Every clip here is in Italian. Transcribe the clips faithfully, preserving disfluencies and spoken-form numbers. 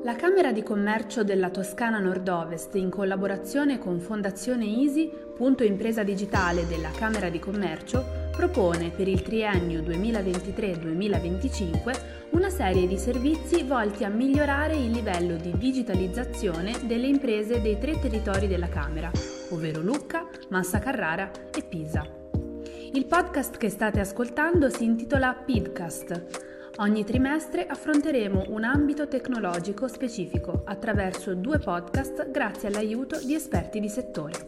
La Camera di Commercio della Toscana Nord-Ovest, in collaborazione con Fondazione Easy, punto impresa digitale della Camera di Commercio, propone per il triennio duemilaventitré duemilaventicinque una serie di servizi volti a migliorare il livello di digitalizzazione delle imprese dei tre territori della Camera, ovvero Lucca, Massa Carrara e Pisa. Il podcast che state ascoltando si intitola Pidcast. Ogni trimestre affronteremo un ambito tecnologico specifico attraverso due podcast grazie all'aiuto di esperti di settore.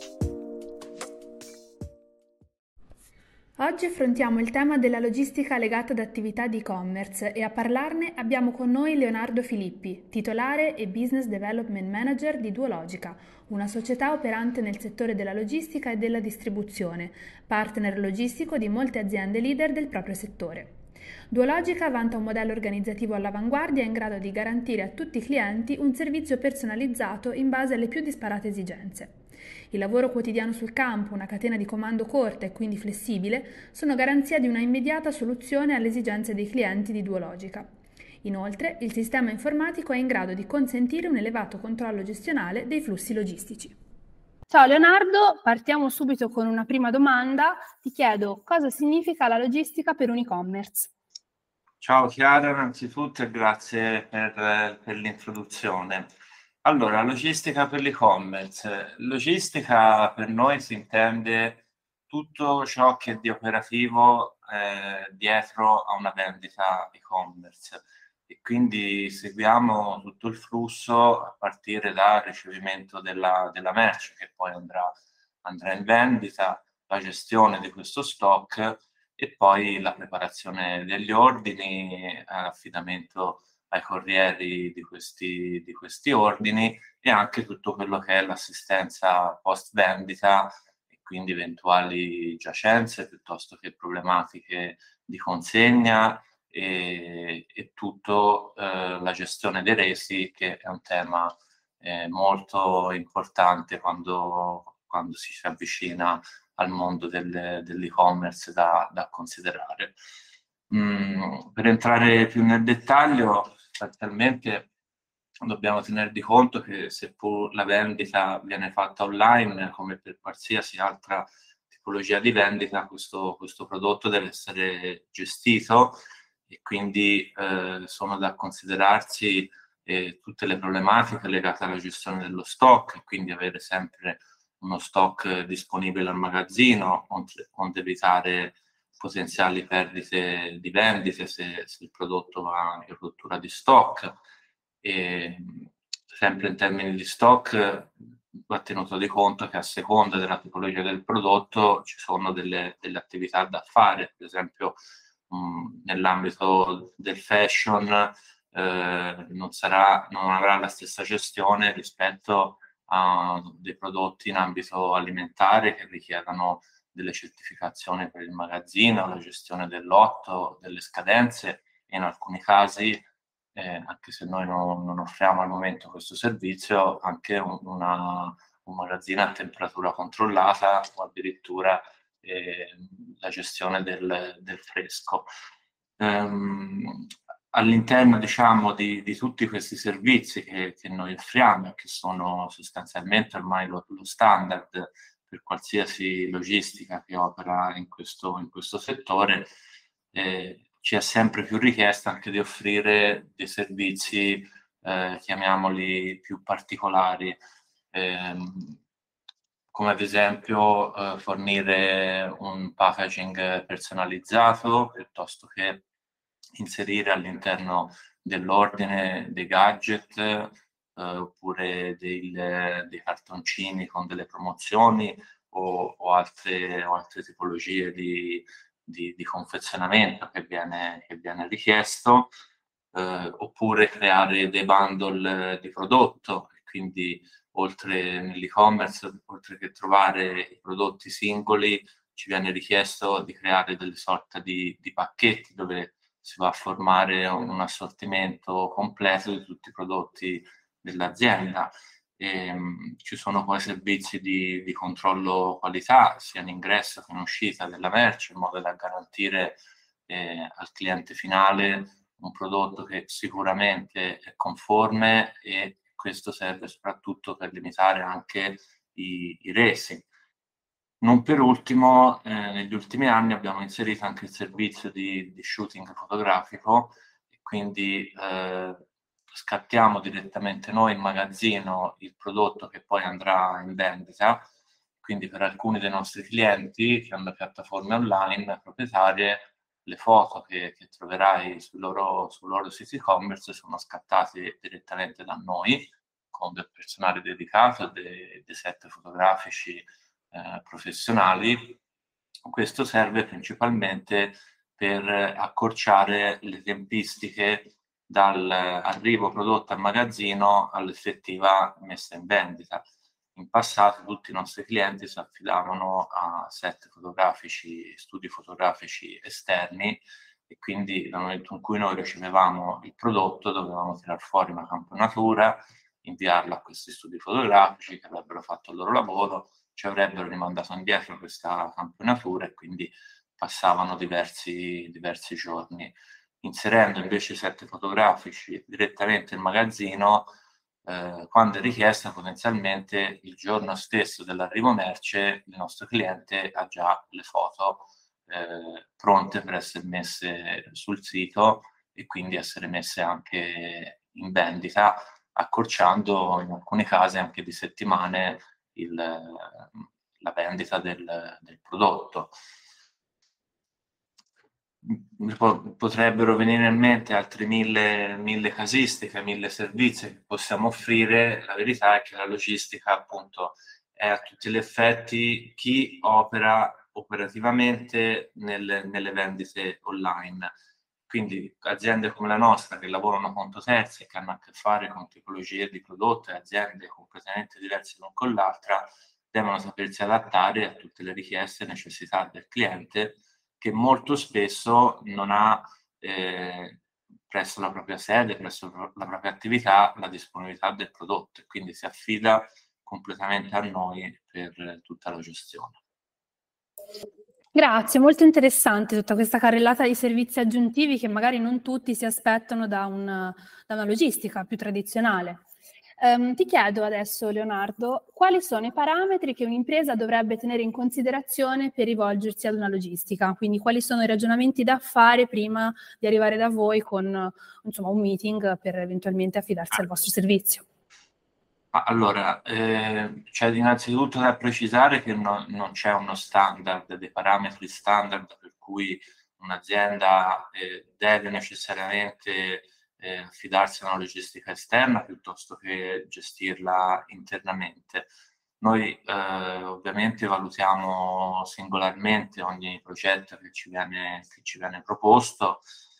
Oggi affrontiamo il tema della logistica legata ad attività di e-commerce e a parlarne abbiamo con noi Leonardo Filippi, titolare e Business Development Manager di Duologica, una società operante nel settore della logistica e della distribuzione, partner logistico di molte aziende leader del proprio settore. Duologica vanta un modello organizzativo all'avanguardia in grado di garantire a tutti i clienti un servizio personalizzato in base alle più disparate esigenze. Il lavoro quotidiano sul campo, una catena di comando corta e quindi flessibile, sono garanzia di una immediata soluzione alle esigenze dei clienti di Duologica. Inoltre, il sistema informatico è in grado di consentire un elevato controllo gestionale dei flussi logistici. Ciao Leonardo, partiamo subito con una prima domanda. Ti chiedo cosa significa la logistica per un e-commerce? Ciao Chiara, innanzitutto e grazie per, per l'introduzione. Allora, logistica per l'e-commerce. Logistica per noi si intende tutto ciò che è di operativo eh, dietro a una vendita e-commerce e quindi seguiamo tutto il flusso a partire dal ricevimento della, della merce che poi andrà, andrà in vendita, la gestione di questo stock e poi la preparazione degli ordini, l'affidamento ai corrieri di questi, di questi ordini e anche tutto quello che è l'assistenza post vendita e quindi eventuali giacenze piuttosto che problematiche di consegna e, e tutto eh, la gestione dei resi, che è un tema eh, molto importante quando, quando si si avvicina al mondo del, dell'e-commerce da, da considerare. Mm, per entrare più nel dettaglio, sostanzialmente dobbiamo tenere di conto che seppur la vendita viene fatta online, come per qualsiasi altra tipologia di vendita, questo, questo prodotto deve essere gestito e quindi eh, sono da considerarsi eh, tutte le problematiche legate alla gestione dello stock, quindi avere sempre uno stock disponibile al magazzino, onde evitare potenziali perdite di vendite se, se il prodotto va in rottura di stock. E, sempre in termini di stock va tenuto di conto che a seconda della tipologia del prodotto ci sono delle, delle attività da fare, per esempio mh, nell'ambito del fashion eh, non, sarà, non avrà la stessa gestione rispetto a dei prodotti in ambito alimentare che richiedano delle certificazioni per il magazzino, la gestione del lotto, delle scadenze e in alcuni casi, eh, anche se noi non, non offriamo al momento questo servizio, anche un, una, un magazzino a temperatura controllata o addirittura eh, la gestione del, del fresco. Um, all'interno diciamo di, di tutti questi servizi che, che noi offriamo e che sono sostanzialmente ormai lo, lo standard per qualsiasi logistica che opera in questo, in questo settore, eh, ci è sempre più richiesta anche di offrire dei servizi, eh, chiamiamoli più particolari, ehm, come ad esempio eh, fornire un packaging personalizzato piuttosto che inserire all'interno dell'ordine dei gadget eh, oppure dei, dei cartoncini con delle promozioni o, o, altre, o altre tipologie di, di, di confezionamento che viene, che viene richiesto, eh, oppure creare dei bundle di prodotto, quindi oltre nell'e-commerce, oltre che trovare i prodotti singoli, ci viene richiesto di creare delle sorte di, di pacchetti dove si va a formare un, un assortimento completo di tutti i prodotti dell'azienda. E, um, ci sono poi servizi di, di controllo qualità sia in ingresso che in uscita della merce, in modo da garantire eh, al cliente finale un prodotto che sicuramente è conforme, e questo serve soprattutto per limitare anche i, i resi. Non per ultimo, eh, negli ultimi anni abbiamo inserito anche il servizio di, di shooting fotografico, e quindi eh, scattiamo direttamente noi in magazzino il prodotto che poi andrà in vendita. Quindi per alcuni dei nostri clienti che hanno piattaforme online proprietarie, le foto che, che troverai sul loro, sul loro sito e-commerce sono scattate direttamente da noi, con del personale dedicato, dei, dei set fotografici eh, professionali. Questo serve principalmente per accorciare le tempistiche dall'arrivo prodotto al magazzino all'effettiva messa in vendita. In passato tutti i nostri clienti si affidavano a set fotografici, studi fotografici esterni, e quindi nel momento in cui noi ricevevamo il prodotto dovevamo tirar fuori una campionatura, inviarla a questi studi fotografici che avrebbero fatto il loro lavoro, ci avrebbero rimandato indietro questa campionatura e quindi passavano diversi, diversi giorni. Inserendo invece i set fotografici direttamente in magazzino, eh, quando è richiesta, potenzialmente il giorno stesso dell'arrivo merce, il nostro cliente ha già le foto eh, pronte per essere messe sul sito e quindi essere messe anche in vendita, accorciando in alcuni casi anche di settimane il, la vendita del, del prodotto. Potrebbero venire in mente altri mille, mille casistiche, mille servizi che possiamo offrire. La verità è che la logistica, appunto, è a tutti gli effetti chi opera operativamente nelle, nelle vendite online. Quindi aziende come la nostra che lavorano conto terzi e che hanno a che fare con tipologie di prodotti, aziende completamente diverse l'una con l'altra, devono sapersi adattare a tutte le richieste e necessità del cliente, che molto spesso non ha eh, presso la propria sede, presso la propria attività, la disponibilità del prodotto, e quindi si affida completamente a noi per tutta la gestione. Grazie, molto interessante tutta questa carrellata di servizi aggiuntivi che magari non tutti si aspettano da, un, da una logistica più tradizionale. Um, ti chiedo adesso, Leonardo, quali sono i parametri che un'impresa dovrebbe tenere in considerazione per rivolgersi ad una logistica? Quindi quali sono i ragionamenti da fare prima di arrivare da voi con, insomma, un meeting per eventualmente affidarsi al vostro servizio? Allora, eh, c'è innanzitutto da precisare che no, non c'è uno standard, dei parametri standard per cui un'azienda eh, deve necessariamente eh, affidarsi a una logistica esterna piuttosto che gestirla internamente. Noi eh, ovviamente valutiamo singolarmente ogni progetto che ci viene, che ci viene proposto.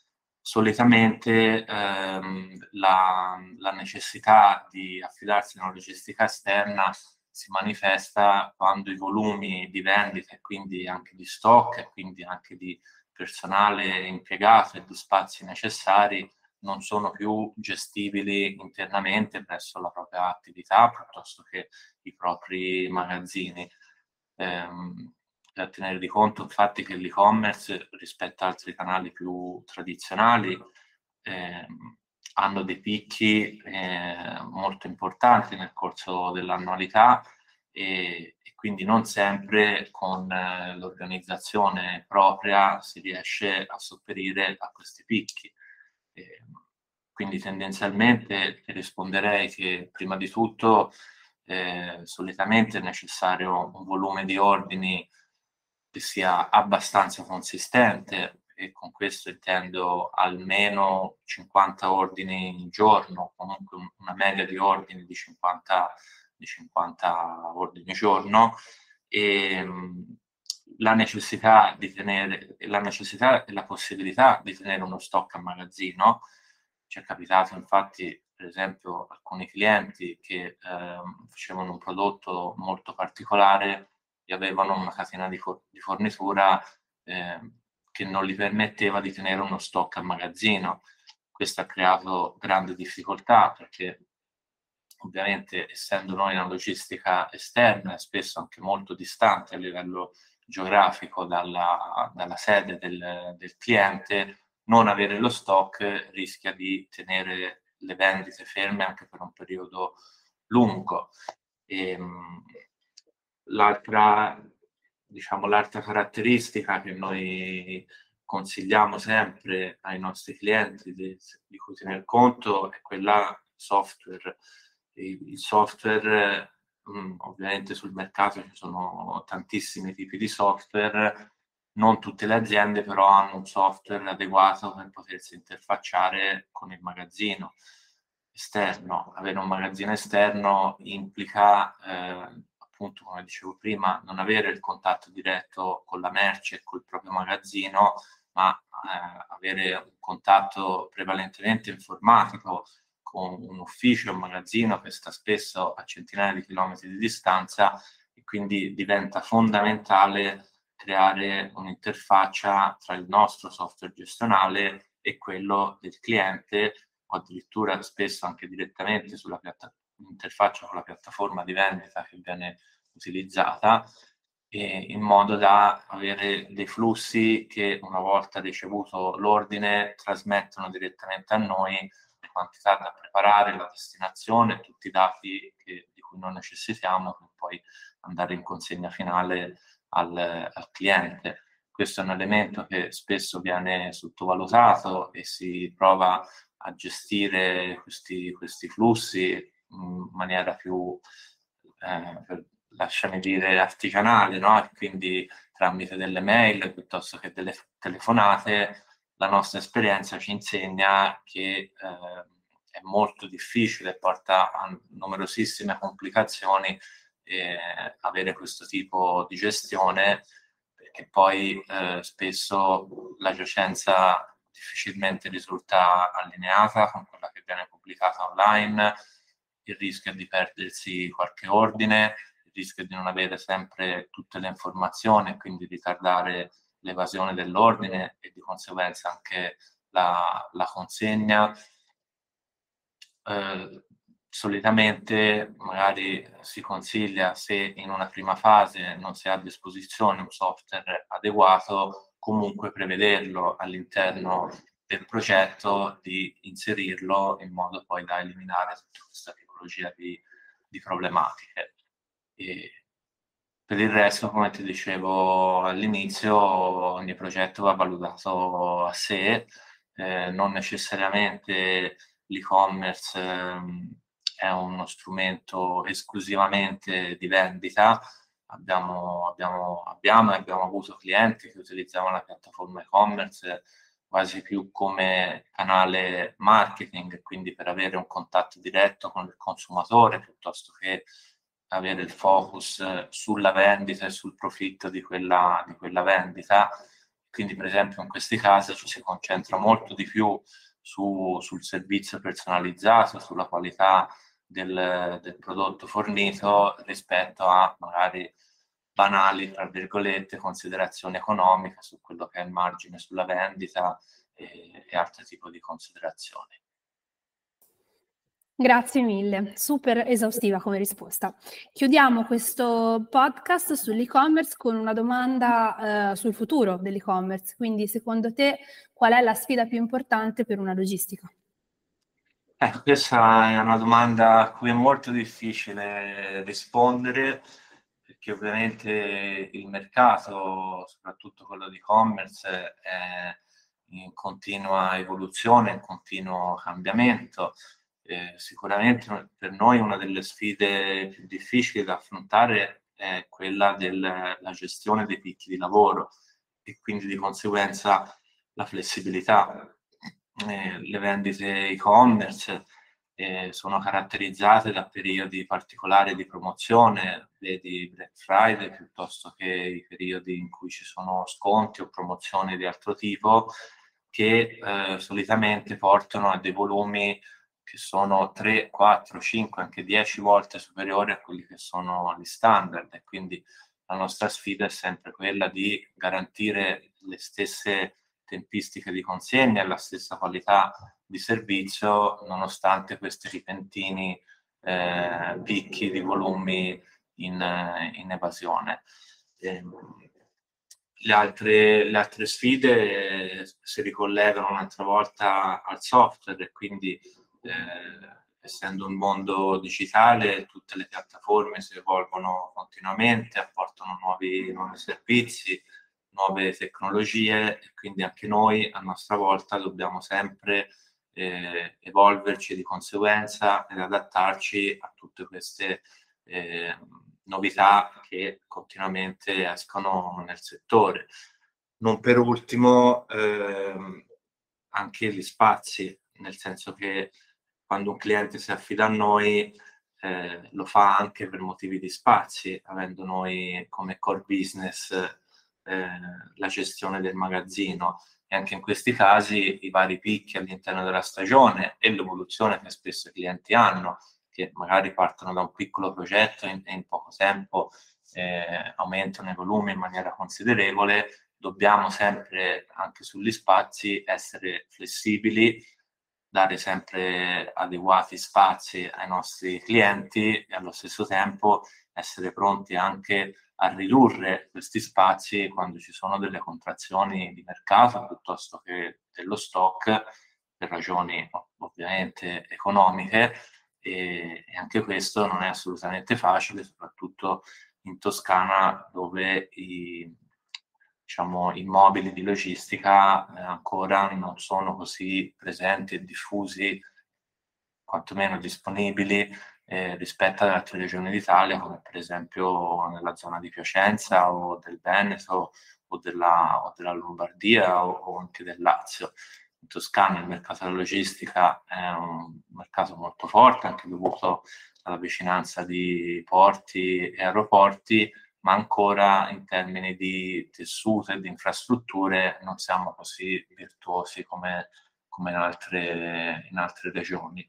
Solitamente ehm, la, la necessità di affidarsi a una logistica esterna si manifesta quando i volumi di vendita e quindi anche di stock e quindi anche di personale impiegato e di spazi necessari non sono più gestibili internamente presso la propria attività piuttosto che i propri magazzini. Ehm, da tenere di conto infatti che l'e-commerce rispetto ad altri canali più tradizionali ehm, hanno dei picchi eh, molto importanti nel corso dell'annualità e, e quindi non sempre con eh, l'organizzazione propria si riesce a sopperire a questi picchi. Eh, quindi tendenzialmente ti risponderei che prima di tutto eh, solitamente è necessario un volume di ordini che sia abbastanza consistente, e con questo intendo almeno cinquanta ordini in giorno, comunque una media di ordini di cinquanta, di cinquanta ordini giorno, e mh, la necessità di tenere, la necessità e la possibilità di tenere uno stock a magazzino. Ci è capitato infatti, per esempio, alcuni clienti che ehm, facevano un prodotto molto particolare e avevano una catena di, for- di fornitura eh, che non gli permetteva di tenere uno stock a magazzino. Questo ha creato grandi difficoltà perché ovviamente essendo noi una logistica esterna e spesso anche molto distante a livello geografico dalla, dalla sede del, del cliente, non avere lo stock rischia di tenere le vendite ferme anche per un periodo lungo. E, l'altra, diciamo, l'altra caratteristica che noi consigliamo sempre ai nostri clienti di, di cui tener conto è quella software. Il, il software, mh, ovviamente sul mercato ci sono tantissimi tipi di software, non tutte le aziende però hanno un software adeguato per potersi interfacciare con il magazzino esterno. Avere un magazzino esterno implica, eh, appunto, come dicevo prima, non avere il contatto diretto con la merce e col proprio magazzino, ma eh, avere un contatto prevalentemente informatico con un ufficio, un magazzino che sta spesso a centinaia di chilometri di distanza, e quindi diventa fondamentale creare un'interfaccia tra il nostro software gestionale e quello del cliente, o addirittura spesso anche direttamente sulla piatta- interfaccia con la piattaforma di vendita che viene utilizzata, e in modo da avere dei flussi che, una volta ricevuto l'ordine, trasmettono direttamente a noi le quantità da preparare, la destinazione, tutti i dati che, di cui noi necessitiamo per poi andare in consegna finale al, al cliente. Questo è un elemento che spesso viene sottovalutato e si prova a gestire questi, questi flussi in maniera più, eh, per, lasciami dire, artigianale, no? E quindi tramite delle mail piuttosto che delle telefonate. La nostra esperienza ci insegna che eh, è molto difficile, porta a numerosissime complicazioni eh, avere questo tipo di gestione, perché poi eh, spesso la giacenza difficilmente risulta allineata con quella che viene pubblicata online, il rischio è di perdersi qualche ordine, il rischio di non avere sempre tutte le informazioni e quindi ritardare l'evasione dell'ordine e di conseguenza anche la, la consegna. Eh, solitamente magari si consiglia, se in una prima fase non si ha a disposizione un software adeguato, comunque prevederlo all'interno del progetto, di inserirlo in modo poi da eliminare tutta questa tipologia di, di problematiche. E per il resto, come ti dicevo all'inizio, ogni progetto va valutato a sé, eh, non necessariamente l'e-commerce ehm, è uno strumento esclusivamente di vendita. Abbiamo, abbiamo, abbiamo e abbiamo avuto clienti che utilizzavano la piattaforma e-commerce quasi più come canale marketing, quindi per avere un contatto diretto con il consumatore piuttosto che avere il focus sulla vendita e sul profitto di quella, di quella vendita. Quindi, per esempio, in questi casi ci si concentra molto di più su, sul servizio personalizzato, sulla qualità del, del prodotto fornito, rispetto a magari banali, tra virgolette, considerazioni economiche su quello che è il margine sulla vendita e, e altri tipi di considerazioni. Grazie mille, super esaustiva come risposta. Chiudiamo questo podcast sull'e-commerce con una domanda eh, sul futuro dell'e-commerce. Quindi, secondo te, qual è la sfida più importante per una logistica? Ecco, questa è una domanda a cui è molto difficile rispondere, perché ovviamente il mercato, soprattutto quello di e-commerce, è in continua evoluzione, in continuo cambiamento. Eh, sicuramente per noi una delle sfide più difficili da affrontare è quella della gestione dei picchi di lavoro e quindi di conseguenza la flessibilità. Eh, le vendite e-commerce eh, sono caratterizzate da periodi particolari di promozione, vedi Black Friday, piuttosto che i periodi in cui ci sono sconti o promozioni di altro tipo, che eh, solitamente portano a dei volumi che sono tre, quattro, cinque, anche dieci volte superiori a quelli che sono gli standard, e quindi la nostra sfida è sempre quella di garantire le stesse tempistiche di consegna e la stessa qualità di servizio nonostante questi repentini eh, picchi di volumi in, in evasione. Eh, le altre, le altre sfide si ricollegano un'altra volta al software e quindi eh, essendo un mondo digitale tutte le piattaforme si evolvono continuamente, apportano nuovi, nuovi servizi, nuove tecnologie e quindi anche noi a nostra volta dobbiamo sempre eh, evolverci di conseguenza ed adattarci a tutte queste eh, novità che continuamente escono nel settore. Non per ultimo ehm, anche gli spazi, nel senso che quando un cliente si affida a noi eh, lo fa anche per motivi di spazi, avendo noi come core business eh, la gestione del magazzino e anche in questi casi i vari picchi all'interno della stagione e l'evoluzione che spesso i clienti hanno, che magari partono da un piccolo progetto e in, in poco tempo eh, aumentano i volumi in maniera considerevole, dobbiamo sempre anche sugli spazi essere flessibili, dare sempre adeguati spazi ai nostri clienti e allo stesso tempo essere pronti anche a ridurre questi spazi quando ci sono delle contrazioni di mercato piuttosto che dello stock per ragioni ovviamente economiche e, e anche questo non è assolutamente facile, soprattutto in Toscana dove i, diciamo, i mobili di logistica eh, ancora non sono così presenti e diffusi, quantomeno disponibili eh, rispetto ad altre regioni d'Italia, come per esempio nella zona di Piacenza o del Veneto o della, o della Lombardia o, o anche del Lazio. In Toscana il mercato della logistica è un mercato molto forte, anche dovuto alla vicinanza di porti e aeroporti, ma ancora in termini di tessuto e di infrastrutture non siamo così virtuosi come, come in, altre, in altre regioni.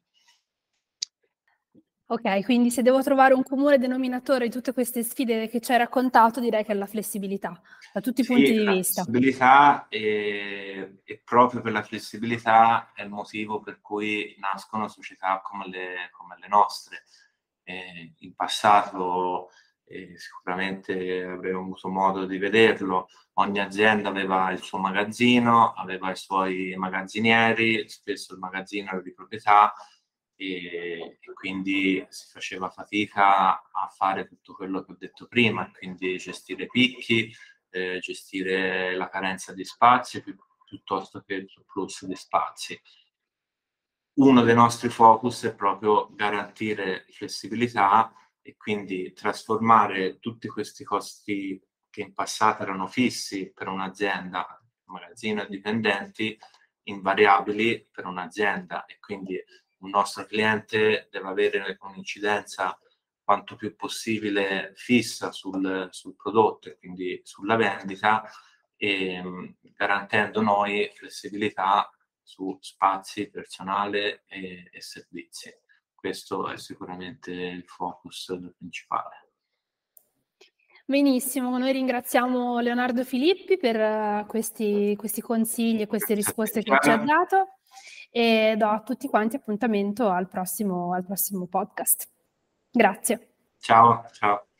Ok, quindi se devo trovare un comune denominatore di tutte queste sfide che ci hai raccontato, direi che è la flessibilità, da tutti i sì, punti di la vista. flessibilità e, e proprio per la flessibilità è il motivo per cui nascono società come le, come le nostre. Eh, in passato eh, sicuramente avremo avuto modo di vederlo, ogni azienda aveva il suo magazzino, aveva i suoi magazzinieri, spesso il magazzino era di proprietà e, e quindi si faceva fatica a fare tutto quello che ho detto prima, quindi gestire picchi, eh, gestire la carenza di spazi pi- piuttosto che il surplus di spazi. Uno dei nostri focus è proprio garantire flessibilità e quindi trasformare tutti questi costi che in passato erano fissi per un'azienda, magazzino e dipendenti, in variabili per un'azienda e quindi un nostro cliente deve avere un'incidenza quanto più possibile fissa sul, sul prodotto e quindi sulla vendita e garantendo noi flessibilità su spazi, personale e, e servizi. Questo è sicuramente il focus principale. Benissimo, noi ringraziamo Leonardo Filippi per uh, questi, questi consigli e queste risposte che ci ha dato e do a tutti quanti appuntamento al prossimo, al prossimo podcast. Grazie. Ciao, ciao.